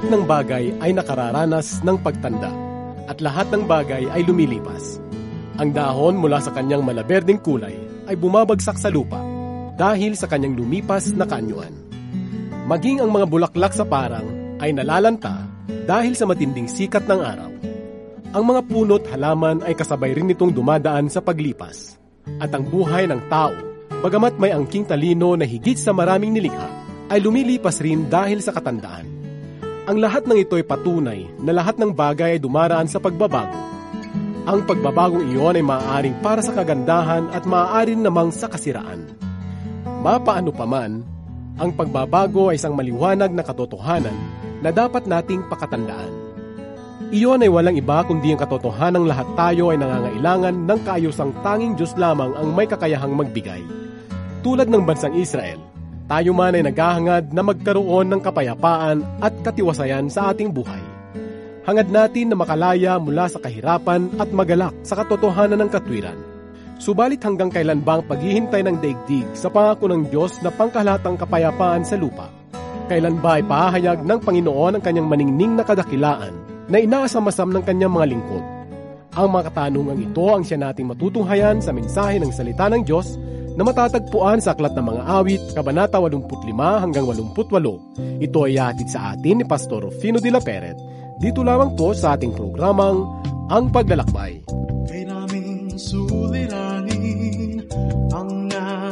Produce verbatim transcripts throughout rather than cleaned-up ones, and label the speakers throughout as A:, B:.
A: Lahat ng bagay ay nakararanas ng pagtanda, at lahat ng bagay ay lumilipas. Ang dahon mula sa kanyang malaberding kulay ay bumabagsak sa lupa dahil sa kanyang lumipas na kaanyuan. Maging ang mga bulaklak sa parang ay nalalanta dahil sa matinding sikat ng araw. Ang mga puno't halaman ay kasabay rin nitong dumadaan sa paglipas. At ang buhay ng tao, bagamat may angking talino na higit sa maraming nilikha, ay lumilipas rin dahil sa katandaan. Ang lahat ng ito ay patunay na lahat ng bagay ay dumaraan sa pagbabago. Ang pagbabagong iyon ay maaaring para sa kagandahan at maaari namang sa kasiraan. Mapaano pa man, ang pagbabago ay isang maliwanag na katotohanan na dapat nating pakatandaan. Iyon ay walang iba kundi ang katotohanang lahat tayo ay nangangailangan ng kaayusang tanging Diyos lamang ang may kakayahang magbigay. Tulad ng bansang Israel, tayo man ay naghahangad na magkaroon ng kapayapaan at katiwasayan sa ating buhay. Hangad natin na makalaya mula sa kahirapan at magalak sa katotohanan ng katwiran. Subalit hanggang kailan ba ang paghihintay ng daigdig sa pangako ng Diyos na pangkahalatang kapayapaan sa lupa? Kailan ba ay pahahayag ng Panginoon ang kanyang maningning na kadakilaan na inaasamasam ng kanyang mga lingkod? Ang mga katanungang ito ang siya nating matutunghayan sa mensahe ng salita ng Diyos na matatagpuan sa Aklat ng Mga Awit, Kabanata eighty-five hanggang eighty-eight. Ito ay hatid sa atin ni Pastor Rufino de la Peret. Dito lamang po sa ating programang Ang Paglalakbay.
B: Kay naming suliranin ang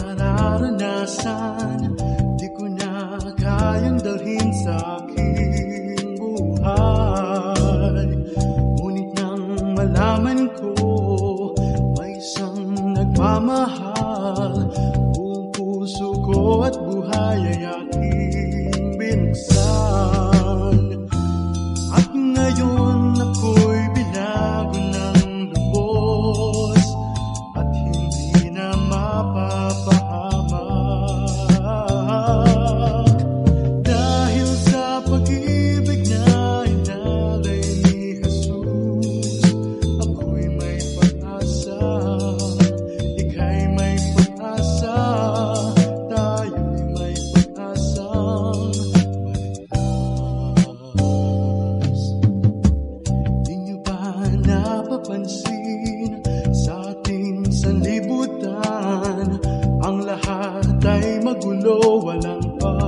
B: nararanasan, di ko na kayang dalhin sa aking buhay. Ngunit nang malaman ko, may isang nagmamahal, buong puso ko at buhay ay aking binuksan. At ngayon ako'y binago ng lubos at hindi na mapapahamak. Dahil sa pag-ibig na inalay ni Jesus, ako'y may pag-asa. Ika'y may pag-asa, tayo'y may pag-asang maligtas. Di niyo ba napapansin sa ating sanlibutan, ang lahat ay magulo, walang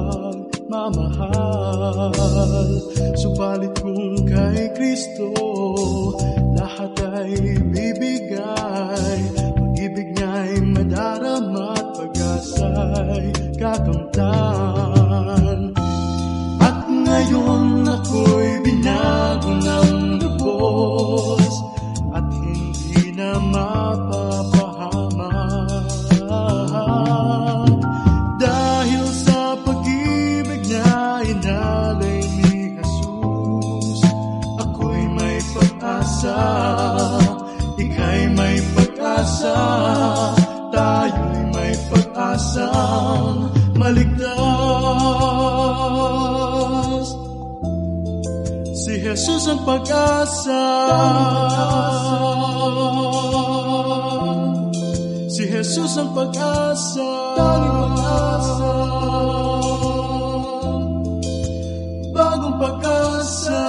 B: pagmamahal. Subalit kung kay Kristo lahat ay bibigay, pag-ibig niya'y madarama at pag-asa'y kakamtan. At ngayon ako'y binago ng lubos at hindi na mapapahamak. Dahil sa pag-ibig na inalay ni Jesus, ako'y may pag-asa. Ika'y may pag-asa, tayo'y may pag-asang maligtas. Si Jesus ang pag-asa, si Jesus ang pag-asa, tanging pag-asa, bagong pag-asa.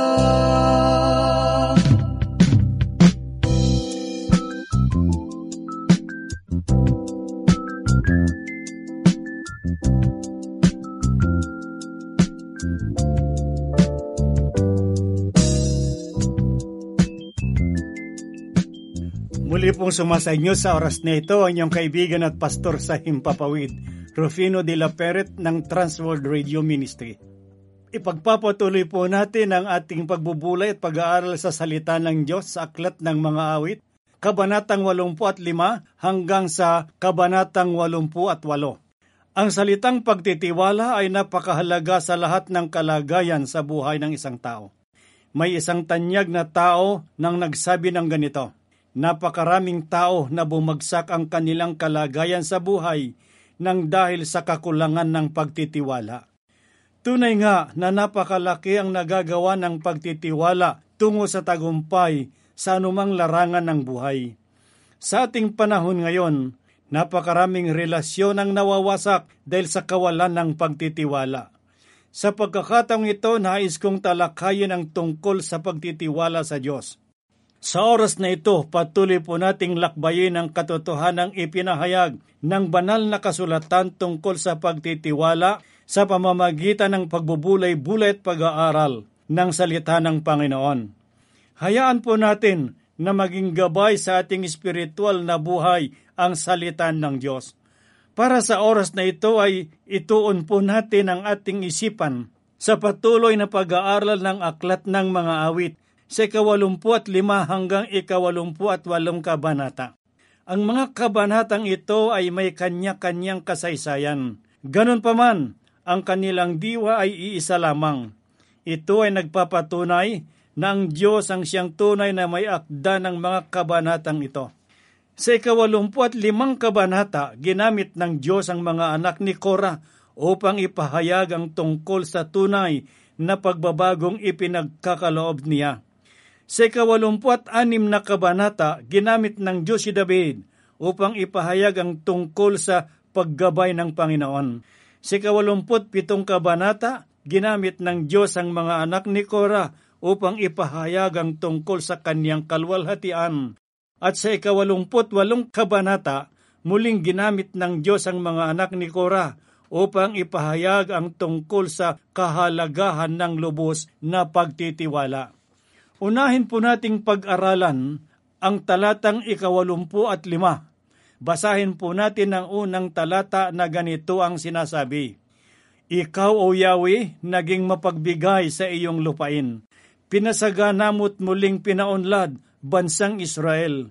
C: Muli pong sumasa inyo sa oras na ito ang inyong kaibigan at pastor sa Himpapawid, Rufino de la Peret ng Transworld Radio Ministry. Ipagpapatuloy po natin ang ating pagbubulay at pag-aaral sa salita ng Diyos sa Aklat ng Mga Awit, Kabanatang eighty-five hanggang sa Kabanatang eighty-eight. Ang salitang pagtitiwala ay napakahalaga sa lahat ng kalagayan sa buhay ng isang tao. May isang tanyag na tao nang nagsabi ng ganito: napakaraming tao na bumagsak ang kanilang kalagayan sa buhay nang dahil sa kakulangan ng pagtitiwala. Tunay nga na napakalaki ang nagagawa ng pagtitiwala tungo sa tagumpay sa anumang larangan ng buhay. Sa ating panahon ngayon, napakaraming relasyon ang nawawasak dahil sa kawalan ng pagtitiwala. Sa pagkakataong ito, nais kong talakayin ang tungkol sa pagtitiwala sa Diyos. Sa oras na ito, patuloy po nating lakbayin ang katotohanang ipinahayag ng banal na kasulatan tungkol sa pagtitiwala sa pamamagitan ng pagbubulay-bulay at pag-aaral ng salita ng Panginoon. Hayaan po natin na maging gabay sa ating espiritual na buhay ang salita ng Diyos. Para sa oras na ito ay ituon po natin ang ating isipan sa patuloy na pag-aaral ng aklat ng mga awit sa ikawalumpu at lima hanggang ikawalumpu at walong kabanata. Ang mga kabanatang ito ay may kanya-kanyang kasaysayan. Ganon pa man, ang kanilang diwa ay iisa lamang. Ito ay nagpapatunay na ang Diyos ang siyang tunay na may akda ng mga kabanatang ito. Sa ikawalumpu at limang kabanata, ginamit ng Diyos ang mga anak ni Korah upang ipahayag ang tungkol sa tunay na pagbabagong ipinagkakaloob niya. Sa ikawalumpu at anim na kabanata, ginamit ng Diyos si David upang ipahayag ang tungkol sa paggabay ng Panginoon. Sa ikawalumpu pitong kabanata, ginamit ng Diyos ang mga anak ni Korah upang ipahayag ang tungkol sa kanyang kalwalhatian. At sa ikawalumput walong kabanata, muling ginamit ng Diyos ang mga anak ni Korah upang ipahayag ang tungkol sa kahalagahan ng lubos na pagtitiwala. Unahin po nating pag-aralan ang talatang ikawalumpu at lima. Basahin po natin ang unang talata na ganito ang sinasabi. Ikaw, O Yahweh, naging mapagbigay sa iyong lupain. Pinasagana mo't muling pinaunlad bansang Israel.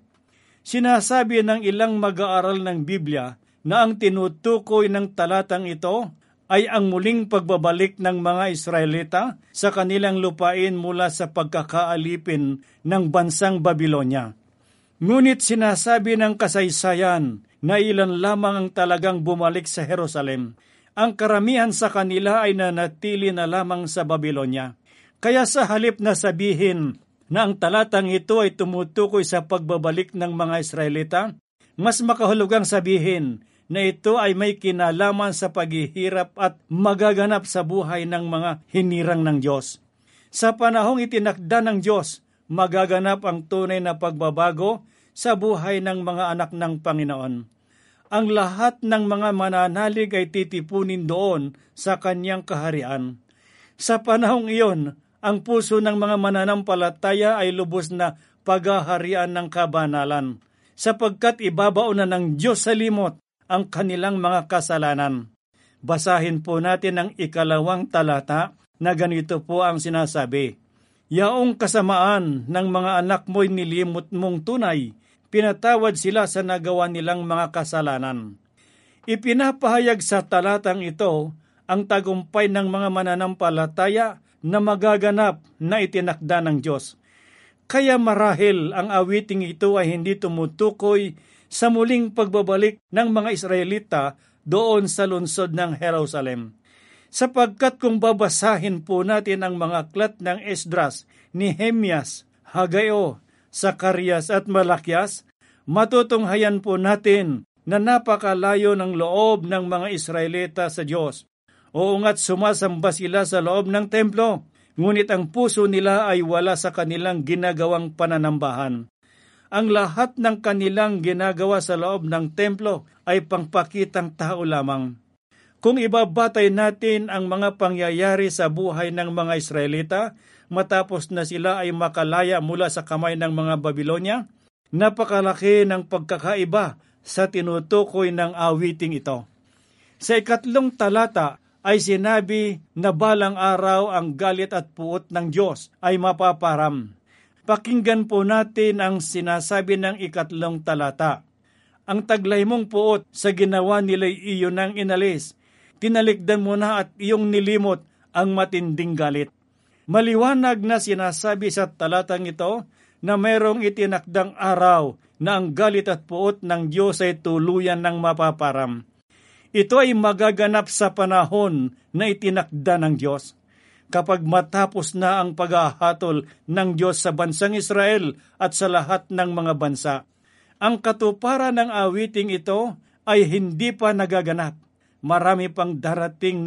C: Sinasabi ng ilang mag-aaral ng Biblia na ang tinutukoy ng talatang ito ay ang muling pagbabalik ng mga Israelita sa kanilang lupain mula sa pagkakaalipin ng bansang Babilonya. Ngunit sinasabi ng kasaysayan na ilan lamang ang talagang bumalik sa Jerusalem. Ang karamihan sa kanila ay nanatili na lamang sa Babilonya. Kaya sa halip na sabihin na ang talatang ito ay tumutukoy sa pagbabalik ng mga Israelita, mas makahulugang sabihin na ito ay may kinalaman sa paghihirap at magaganap sa buhay ng mga hinirang ng Diyos. Sa panahong itinakda ng Diyos, magaganap ang tunay na pagbabago sa buhay ng mga anak ng Panginoon. Ang lahat ng mga mananalig ay titipunin doon sa kanyang kaharian. Sa panahong iyon, ang puso ng mga mananampalataya ay lubos na paghaharian ng kabanalan, sapagkat ibabaon na ng Diyos sa limot ang kanilang mga kasalanan. Basahin po natin ang ikalawang talata na ganito po ang sinasabi. Yaong kasamaan ng mga anak mo'y nilimot mong tunay, pinatawad sila sa nagawa nilang mga kasalanan. Ipinapahayag sa talatang ito ang tagumpay ng mga mananampalataya na magaganap na itinakda ng Diyos. Kaya marahil ang awiting ito ay hindi tumutukoy sa muling pagbabalik ng mga Israelita doon sa lungsod ng Jerusalem. Sapagkat kung babasahin po natin ang mga aklat ng Esdras, Nehemias, Hageo, Sakarias at Malakias, matutunghayan po natin na napakalayo ng loob ng mga Israelita sa Diyos. Oo nga't sumasamba sila sa loob ng templo, ngunit ang puso nila ay wala sa kanilang ginagawang pananambahan. Ang lahat ng kanilang ginagawa sa loob ng templo ay pangpakitang tao lamang. Kung ibabatay natin ang mga pangyayari sa buhay ng mga Israelita, matapos na sila ay makalaya mula sa kamay ng mga Babilonya, napakalaki ng pagkakaiba sa tinutukoy ng awiting ito. Sa ikatlong talata, ay sinabi na balang araw ang galit at puot ng Diyos ay mapaparam. Pakinggan po natin ang sinasabi ng ikatlong talata. Ang taglay mong puot sa ginawa nila'y iyo nang inalis. Tinalikdan mo na at iyong nilimot ang matinding galit. Maliwanag na sinasabi sa talatang ito na mayroong itinakdang araw na ang galit at puot ng Diyos ay tuluyan ng mapaparam. Ito ay magaganap sa panahon na itinakda ng Diyos. Kapag matapos na ang paghahatol ng Diyos sa bansang Israel at sa lahat ng mga bansa. Ang katuparan ng awiting ito ay hindi pa nagaganap. Marami pang darating na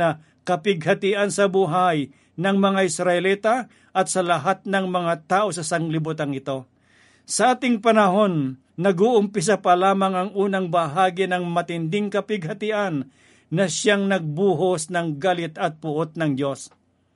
C: kapighatian sa buhay ng mga Israelita at sa lahat ng mga tao sa sanglibutang ito. Sa ating panahon, nag-uumpisa pa lamang ang unang bahagi ng matinding kapighatian na siyang nagbuhos ng galit at puot ng Diyos.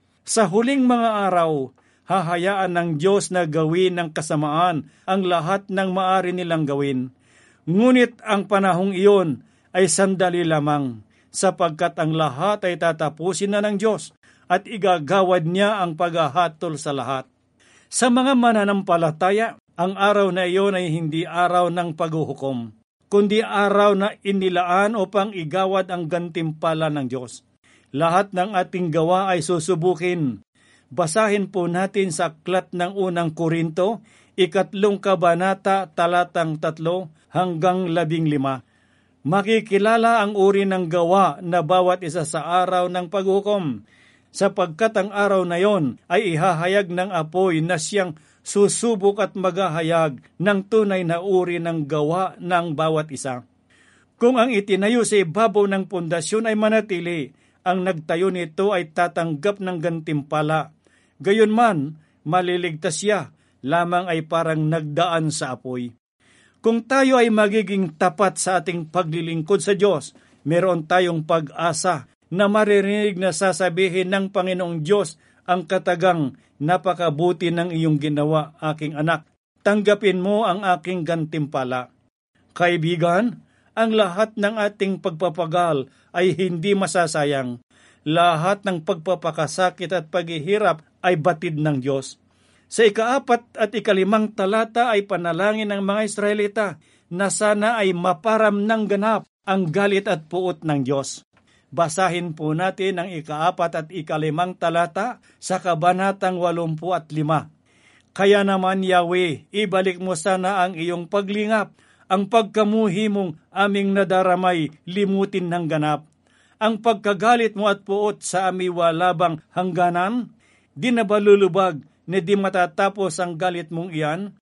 C: Sa huling mga araw, hahayaan ng Diyos na gawin ng kasamaan ang lahat ng maaari nilang gawin. Ngunit ang panahong iyon ay sandali lamang, sapagkat ang lahat ay tatapusin na ng Diyos at igagawad niya ang paghahatol sa lahat. Sa mga mananampalataya, ang araw na iyon ay hindi araw ng paghuhukom, kundi araw na inilaan upang igawad ang gantimpala ng Diyos. Lahat ng ating gawa ay susubukin. Basahin po natin sa aklat ng unang Korinto, ikatlong kabanata, talatang tatlo hanggang labing lima. Makikilala ang uri ng gawa na bawat isa sa araw ng paghukom, sapagkat ang araw na yon ay ihahayag ng apoy na siyang susubok at maghahayag ng tunay na uri ng gawa ng bawat isa. Kung ang itinayo sa ibabaw ng pundasyon ay manatili, ang nagtayo nito ay tatanggap ng gantimpala. Gayunman, maliligtas siya, lamang ay parang nagdaan sa apoy. Kung tayo ay magiging tapat sa ating paglilingkod sa Diyos, meron tayong pag-asa na maririnig na sasabihin ng Panginoong Diyos ang katagang, napakabuti ng iyong ginawa, aking anak. Tanggapin mo ang aking gantimpala. Kaibigan, ang lahat ng ating pagpapagal ay hindi masasayang. Lahat ng pagpapakasakit at paghihirap ay batid ng Diyos. Sa ikaapat at ikalimang talata ay panalangin ng mga Israelita na sana ay maparam ng ganap ang galit at puot ng Diyos. Basahin po natin ang ikaapat at ikalimang talata sa kabanatang walumpu at lima. Kaya naman, Yahweh, ibalik mo sana ang iyong paglingap, ang pagkamuhi mong aming nadaramay, limutin ng ganap. Ang pagkagalit mo at puot sa aming walabang hangganan, di na ba lulubag na di matatapos ang galit mong iyan?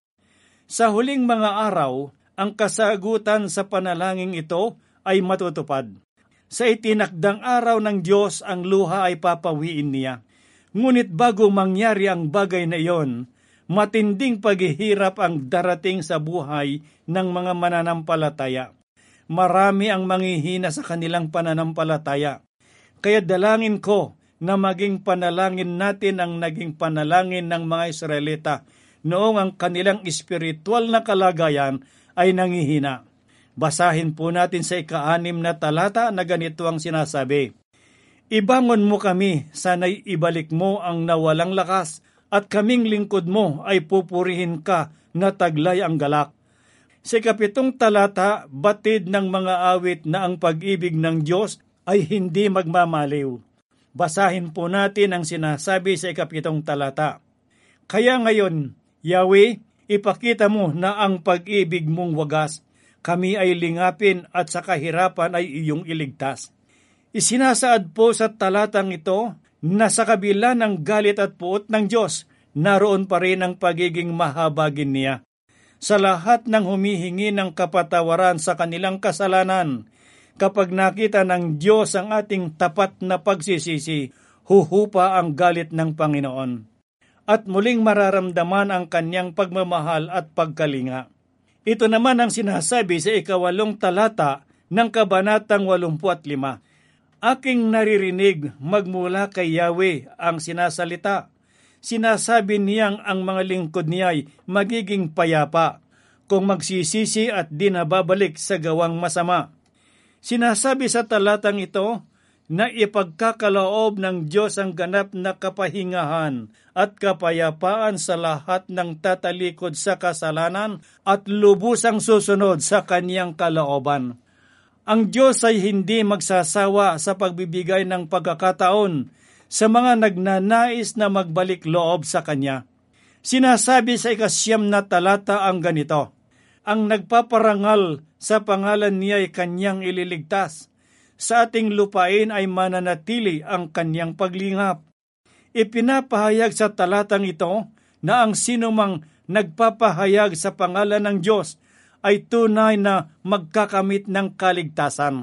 C: Sa huling mga araw, ang kasagutan sa panalangin ito ay matutupad. Sa itinakdang araw ng Diyos, ang luha ay papawiin niya. Ngunit bago mangyari ang bagay na iyon, matinding paghihirap ang darating sa buhay ng mga mananampalataya. Marami ang manghihina sa kanilang pananampalataya. Kaya dalangin ko na maging panalangin natin ang naging panalangin ng mga Israelita noong ang kanilang espiritual na kalagayan ay nanghihina. Basahin po natin sa ika-anim na talata na ganito ang sinasabi. Ibangon mo kami, sana'y ibalik mo ang nawalang lakas, at kaming lingkod mo ay pupurihin ka na taglay ang galak. Sa kapitong talata, batid ng mga awit na ang pag-ibig ng Diyos ay hindi magmamaliw. Basahin po natin ang sinasabi sa ikapitong talata. Kaya ngayon, Yahweh, ipakita mo na ang pag-ibig mong wagas, kami ay lingapin at sa kahirapan ay iyong iligtas. Isinasaad po sa talatang ito na sa kabila ng galit at puot ng Diyos, naroon pa rin ang pagiging mahabagin niya. Sa lahat ng humihingi ng kapatawaran sa kanilang kasalanan, kapag nakita ng Diyos ang ating tapat na pagsisisi, huhupa ang galit ng Panginoon. At muling mararamdaman ang kanyang pagmamahal at pagkalinga. Ito naman ang sinasabi sa ikawalong talata ng kabanatang walumpu at lima. Aking naririnig magmula kay Yahweh ang sinasalita. Sinasabi niyang ang mga lingkod niya ay magiging payapa kung magsisisi at di na babalik sa gawang masama. Sinasabi sa talatang ito na ipagkakaloob ng Diyos ang ganap na kapahingahan at kapayapaan sa lahat ng tatalikod sa kasalanan at lubusang susunod sa kaniyang kalooban. Ang Diyos ay hindi magsasawa sa pagbibigay ng pagkakataon sa mga nagnanais na magbalik loob sa Kanya. Sinasabi sa ikasyam na talata ang ganito, ang nagpaparangal sa pangalan niya ay Kanyang ililigtas. Sa ating lupain ay mananatili ang Kanyang paglingap. Ipinapahayag sa talatang ito na ang sinumang nagpapahayag sa pangalan ng Diyos ay tunay na magkakamit ng kaligtasan.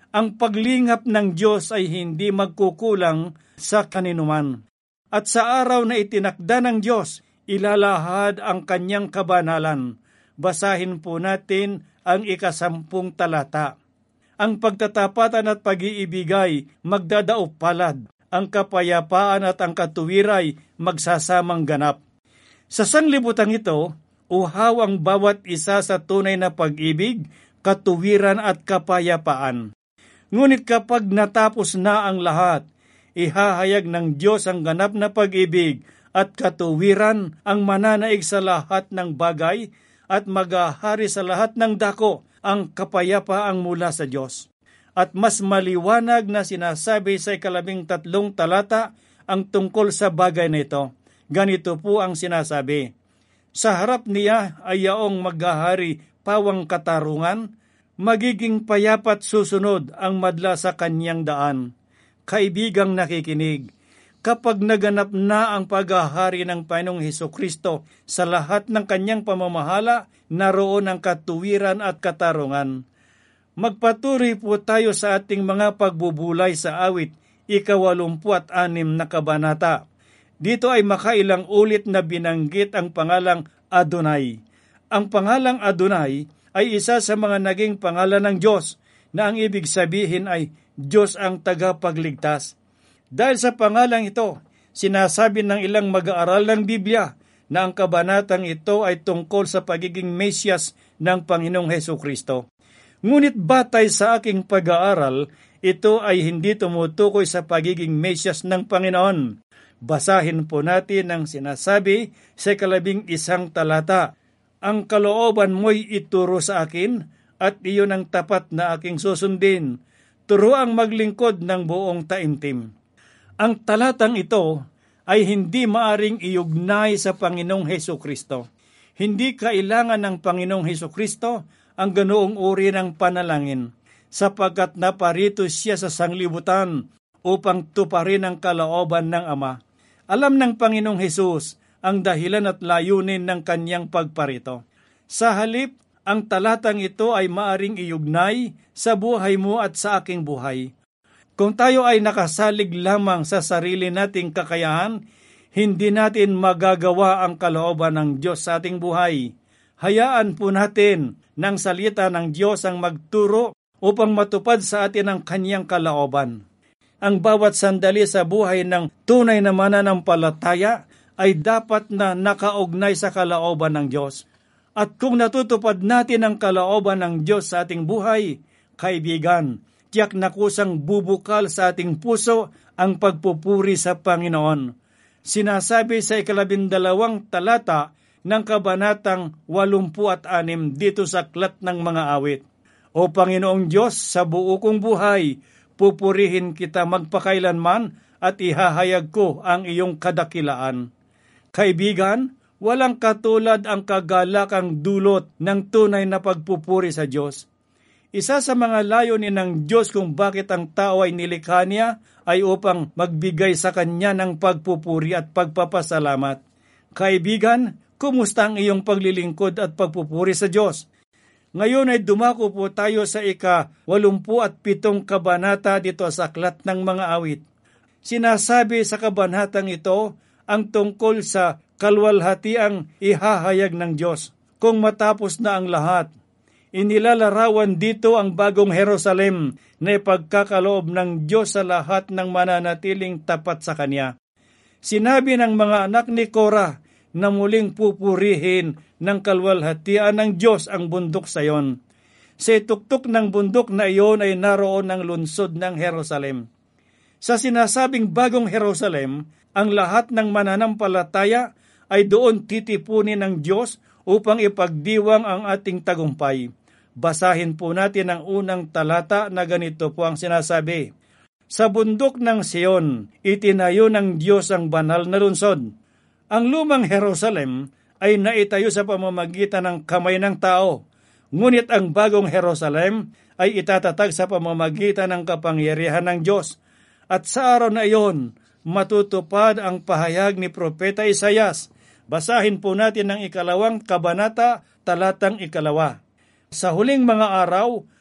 C: Ang paglingap ng Diyos ay hindi magkukulang sa kaninuman. At sa araw na itinakda ng Diyos, ilalahad ang kanyang kabanalan. Basahin po natin ang ikasampung talata. Ang pagtatapatan at pag-iibigay magdadaop palad. Ang kapayapaan at ang katuwiray magsasamang ganap. Sa sanglibutang ito, uhaw ang bawat isa sa tunay na pag-ibig, katuwiran at kapayapaan. Ngunit kapag natapos na ang lahat, ihahayag ng Diyos ang ganap na pag-ibig at katuwiran ang mananaig sa lahat ng bagay at maghahari sa lahat ng dako ang kapayapaang mula sa Diyos. At mas maliwanag na sinasabi sa ikalabing tatlong talata ang tungkol sa bagay na ito. Ganito po ang sinasabi, sa harap niya ay yaong maghahari pawang katarungan, magiging payapat susunod ang madla sa kanyang daan. Kaibigang nakikinig, kapag naganap na ang paghahari ng Panginoong Hesukristo sa lahat ng kanyang pamamahala, naroon ang katuwiran at katarungan. Magpatuloy po tayo sa ating mga pagbubulay sa awit, ikawalumpu at anim na kabanata. Dito ay makailang ulit na binanggit ang pangalang Adonai. Ang pangalang Adonai ay isa sa mga naging pangalan ng Diyos na ang ibig sabihin ay Diyos ang tagapagligtas. Dahil sa pangalang ito, sinasabi ng ilang mag-aaral ng Biblia na ang kabanatang ito ay tungkol sa pagiging Mesyas ng Panginoong Hesukristo. Ngunit batay sa aking pag-aaral, ito ay hindi tumutukoy sa pagiging Mesyas ng Panginoon. Basahin po natin ang sinasabi sa ikalabing isang talata. Ang kalooban mo'y ituro sa akin at iyon ang tapat na aking susundin. Turuang maglingkod ng buong taimtim. Ang talatang ito ay hindi maaring iugnay sa Panginoong Hesukristo. Hindi kailangan ng Panginoong Hesukristo ang ganoong uri ng panalangin, sapagkat naparito siya sa sanglibutan upang tuparin ang kalooban ng Ama. Alam ng Panginoong Hesus ang dahilan at layunin ng kanyang pagparito. Sa halip, ang talatang ito ay maaring iugnay sa buhay mo at sa aking buhay. Kung tayo ay nakasalig lamang sa sarili nating kakayahan, hindi natin magagawa ang kalooban ng Diyos sa ating buhay. Hayaan po natin ng salita ng Diyos ang magturo upang matupad sa atin ang kanyang kalooban. Ang bawat sandali sa buhay ng tunay na mananampalataya ay dapat na nakaugnay sa kalooban ng Diyos. At kung natutupad natin ang kalooban ng Diyos sa ating buhay, kaibigan, tiyak na kusang bubukal sa ating puso ang pagpupuri sa Panginoon. Sinasabi sa ikalabindalawang talata ng kabanatang walumpu at anim dito sa Aklat ng Mga Awit. O Panginoong Diyos, sa buo kong buhay, pupurihin kita magpakailanman at ihahayag ko ang iyong kadakilaan. Kaibigan, walang katulad ang kagalakang dulot ng tunay na pagpupuri sa Diyos. Isa sa mga layunin ng Diyos kung bakit ang tao ay nilikha niya ay upang magbigay sa Kanya ng pagpupuri at pagpapasalamat. Kaibigan, kumusta ang iyong paglilingkod at pagpupuri sa Diyos? Ngayon ay dumako po tayo sa ika-walumpu at pitong kabanata dito sa Aklat ng Mga Awit. Sinasabi sa kabanatang ito ang tungkol sa kalwalhatiang ihahayag ng Diyos. Kung matapos na ang lahat, inilalarawan dito ang bagong Jerusalem na ipagkakaloob ng Diyos sa lahat ng mananatiling tapat sa Kanya. Sinabi ng mga anak ni Korah na muling pupurihin ng kalwalhatian ng Diyos ang bundok Sayon. Sa tuktok ng bundok na iyon ay naroon ang lungsod ng Jerusalem. Sa sinasabing bagong Jerusalem, ang lahat ng mananampalataya ay doon titipunin ng Diyos upang ipagdiwang ang ating tagumpay. Basahin po natin ang unang talata na ganito po ang sinasabi. Sa bundok ng Sion, itinayo ng Diyos ang banal na lungsod. Ang lumang Jerusalem ay naitayo sa pamamagitan ng kamay ng tao, ngunit ang bagong Jerusalem ay itatatag sa pamamagitan ng kapangyarihan ng Diyos. At sa araw na iyon, matutupad ang pahayag ni Propeta Isaias. Basahin po natin ang ikalawang kabanata, talatang ikalawa. Sa huling mga araw,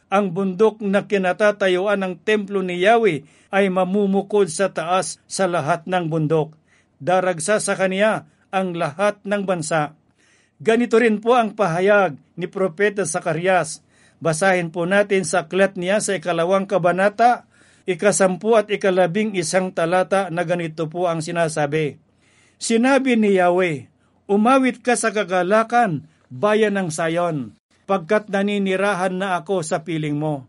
C: Ang bundok na kinatatayuan ng templo ni Yahweh ay mamumukod sa taas sa lahat ng bundok. Daragsa sa kaniya ang lahat ng bansa. Ganito rin po ang pahayag ni Propeta Zacarias. Basahin po natin sa aklat niya sa ikalawang kabanata, ikasampu at ikalabing isang talata na ganito po ang sinasabi. Sinabi ni Yahweh, umawit ka sa kagalakan, bayan ng Sayon, pagkat naninirahan na ako sa piling mo.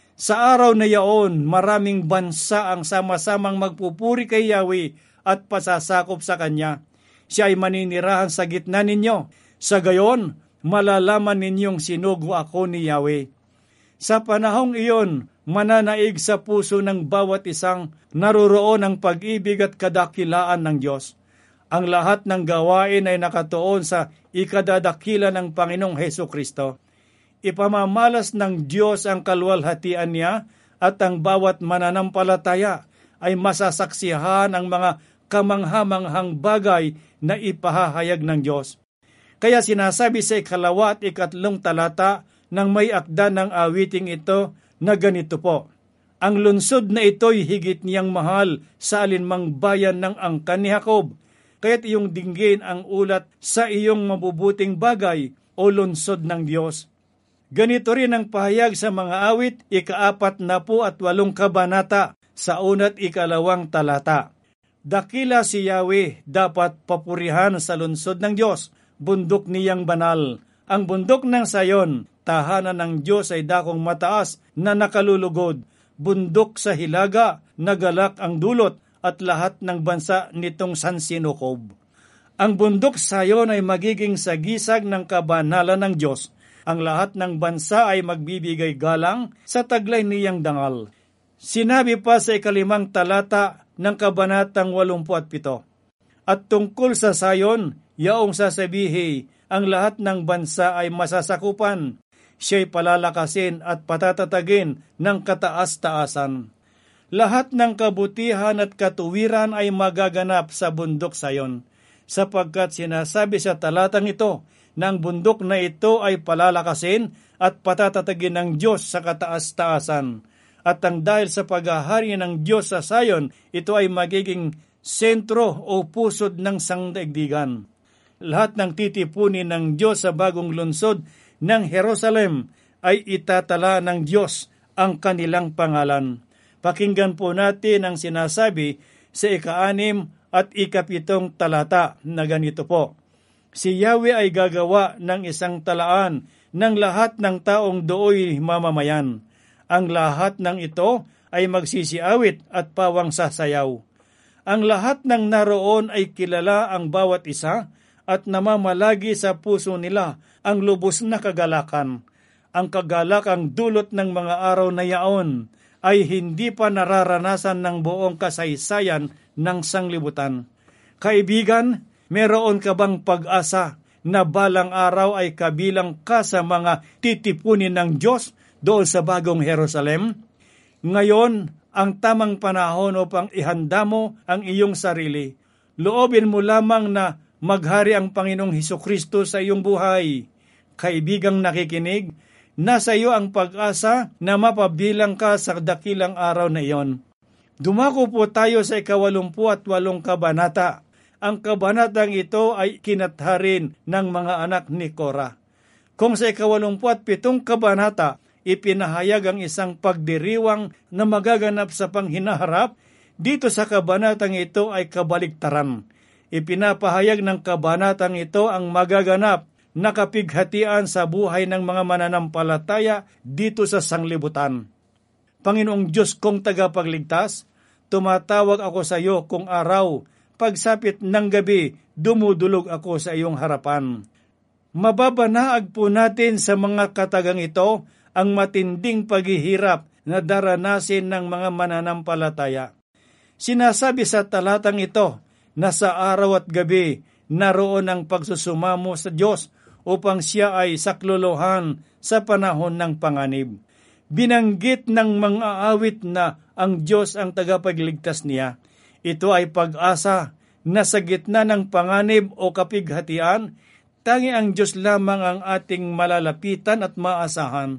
C: Sa araw na yaon, maraming bansa ang sama-samang magpupuri kay Yahweh at pasasakop sa Kanya. Siya ay maninirahan sa gitna ninyo. Sa gayon, malalaman ninyong sinugo ako ni Yahweh. Sa panahong iyon, mananaig sa puso ng bawat isang naroroon ang pag-ibig at kadakilaan ng Diyos. Ang lahat ng gawain ay nakatuon sa ikadadakila ng Panginoong Hesus Kristo. Ipamamalas ng Diyos ang kaluwalhatian niya at ang bawat mananampalataya ay masasaksihan ang mga kamanghamanghang bagay na ipahahayag ng Diyos. Kaya sinasabi sa ikalawa at ikatlong talata ng may akda ng awiting ito na ganito po. Ang lungsod na ito'y higit niyang mahal sa alinmang bayan ng angkan ni Jacob. Kaya't iyong dinggin ang ulat sa iyong mabubuting bagay o lungsod ng Diyos. Ganito rin ang pahayag sa mga awit, ikaapat na po at walong kabanata sa una't ikalawang talata. Dakila si Yahweh, dapat papurihan sa lungsod ng Diyos, bundok niyang banal. Ang bundok ng Sayon, tahanan ng Diyos ay dakong mataas na nakalulugod. Bundok sa hilaga, nagalak ang dulot at lahat ng bansa nitong sansinukob. Ang bundok Sayon ay magiging sagisag ng kabanalan ng Diyos. Ang lahat ng bansa ay magbibigay galang sa taglay niyang dangal. Sinabi pa sa ikalimang talata ng kabanatang walumpu at pito. At tungkol sa Sayon, yaong sasabihi, ang lahat ng bansa ay masasakupan. Siya'y palalakasin at patatatagin ng kataas-taasan. Lahat ng kabutihan at katuwiran ay magaganap sa bundok Sayon, sapagkat sinasabi sa talatang ito na ang bundok na ito ay palalakasin at patatatagin ng Diyos sa kataas-taasan. At ang dahil sa paghahari ng Diyos sa Sayon, ito ay magiging sentro o pusod ng sangdaigdigan. Lahat ng titipunin ng Diyos sa bagong lungsod ng Jerusalem ay itatala ng Diyos ang kanilang pangalan. Pakinggan po natin ang sinasabi sa ika-anim at ikapitong talata na ganito po. Si Yahweh ay gagawa ng isang talaan ng lahat ng taong dooy mamamayan. Ang lahat ng ito ay magsisiawit at pawang sasayaw. Ang lahat ng naroon ay kilala ang bawat isa at namamalagi sa puso nila ang lubos na kagalakan. Ang kagalakang dulot ng mga araw na yaon ay hindi pa nararanasan ng buong kasaysayan ng sanglibutan. Kaibigan, meron ka bang pag-asa na balang araw ay kabilang ka sa mga titipunin ng Diyos doon sa bagong Jerusalem? Ngayon, ang tamang panahon upang ihanda mo ang iyong sarili. Loobin mo lamang na maghari ang Panginoong Hesukristo sa iyong buhay. Kaibigang nakikinig, nasa iyo ang pag-asa na mapabilang ka sa dakilang araw na iyon. Dumako po tayo sa ikawalumpu at walong kabanata. Ang kabanatang ito ay kinatharin ng mga anak ni Korah. Kung sa ikawalumpu at pitong kabanata, ipinahayag ang isang pagdiriwang na magaganap sa panghinaharap, dito sa kabanatang ito ay kabaliktaran. Ipinapahayag ng kabanatang ito ang magaganap na kapighatian sa buhay ng mga mananampalataya dito sa sanglibutan. Panginoong Diyos kong tagapagligtas, tumatawag ako sa iyo kung araw, pagsapit ng gabi, dumudulog ako sa iyong harapan. Mababanaag po natin sa mga katagang ito ang matinding paghihirap na daranasin ng mga mananampalataya. Sinasabi sa talatang ito na sa araw at gabi naroon ang pagsusumamo sa Diyos upang siya ay saklolohan sa panahon ng panganib. Binanggit ng mga awit na ang Diyos ang tagapagligtas niya. Ito ay pag-asa na sa gitna ng panganib o kapighatian, tangi ang Diyos lamang ang ating malalapitan at maasahan.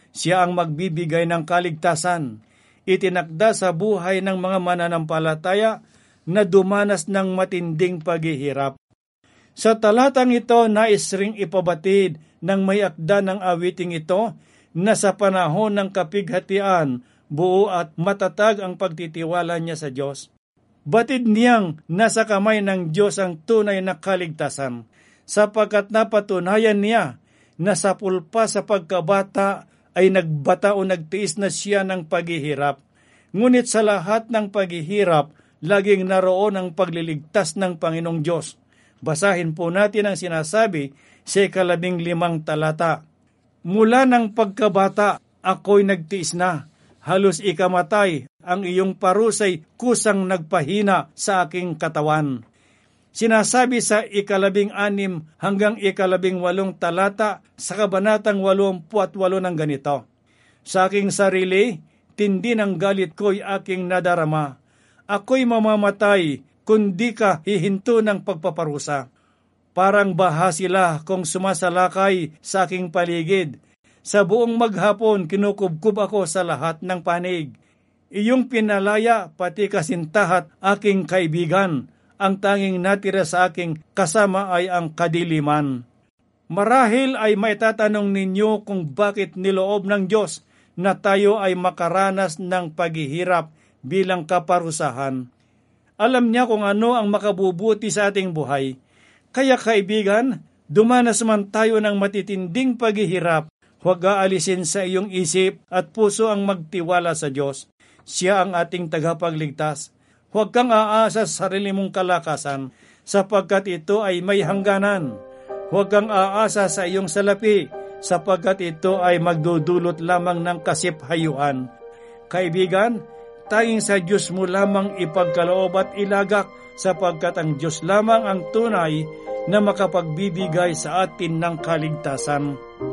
C: Siya ang magbibigay ng kaligtasan. Itinakda sa buhay ng mga mananampalataya na dumanas ng matinding paghihirap. Sa talatang ito, nais ring ipabatid ng may akda ng awiting ito na sa panahon ng kapighatian, buo at matatag ang pagtitiwala niya sa Diyos. Batid niyang nasa kamay ng Diyos ang tunay na kaligtasan, sapagkat napatunayan niya na sa pulpa sa pagkabata ay nagbata o nagtiis na siya ng paghihirap. Ngunit sa lahat ng paghihirap, laging naroon ang pagliligtas ng Panginoong Diyos. Basahin po natin ang sinasabi sa ikalabing limang talata. Mula ng pagkabata, ako'y nagtiis na. Halos ikamatay, ang iyong parusay kusang nagpahina sa aking katawan. Sinasabi sa ikalabing anim hanggang ikalabing walong talata sa kabanatang walumpu at walo ng ganito. Sa aking sarili, tindi ng galit ko'y aking nadarama. Ako'y mamamatay kung di ka hihinto ng pagpaparusa. Parang baha sila kung sumasalakay sa aking paligid. Sa buong maghapon, kinukubkub ako sa lahat ng panig. Iyong pinalaya, pati kasintahat, aking kaibigan. Ang tanging natira sa aking kasama ay ang kadiliman. Marahil ay maitatanong ninyo kung bakit niloob ng Diyos na tayo ay makaranas ng paghihirap bilang kaparusahan. Alam niya kung ano ang makabubuti sa ating buhay. Kaya kaibigan, dumanas man tayo ng matitinding paghihirap, huwag aalisin sa iyong isip at puso ang magtiwala sa Diyos. Siya ang ating tagapagligtas. Huwag kang aasa sa sarili mong kalakasan, sapagkat ito ay may hangganan. Huwag kang aasa sa iyong salapi, sapagkat ito ay magdudulot lamang ng kasiphayuan. Kaibigan, tanging sa Diyos mo lamang ipagkaloob at ilagak, sapagkat ang Diyos lamang ang tunay na makapagbibigay sa atin ng kaligtasan.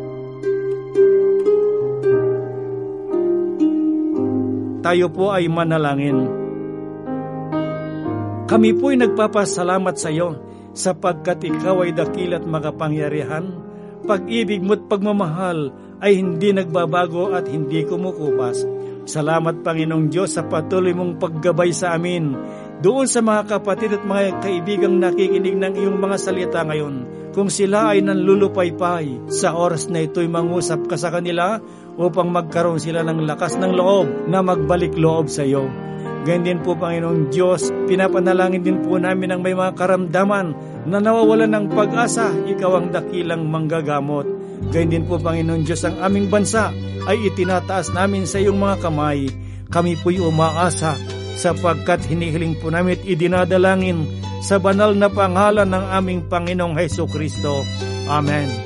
C: Tayo po ay manalangin. Kami po'y nagpapasalamat sa iyo sapagkat ikaw ay dakil at makapangyarihan. Pag-ibig mo't pagmamahal ay hindi nagbabago at hindi kumukupas. Salamat Panginoong Diyos sa patuloy mong paggabay sa amin. Doon sa mga kapatid at mga kaibigang nakikinig ng iyong mga salita ngayon, kung sila ay nanlulupaypay, sa oras na ito'y mangusap ka sa kanila upang magkaroon sila ng lakas ng loob na magbalik loob sa iyo. Ganyan din po Panginoong Diyos, pinapanalangin din po namin ang may mga karamdaman na nawawalan ng pag-asa, ikaw ang dakilang manggagamot. Ganyan din po Panginoong Diyos, ang aming bansa ay itinataas namin sa iyong mga kamay. Kami po'y umaasa sapagkat hinihiling po namin at idinadalangin sa banal na pangalan ng aming Panginoong Hesukristo. Amen.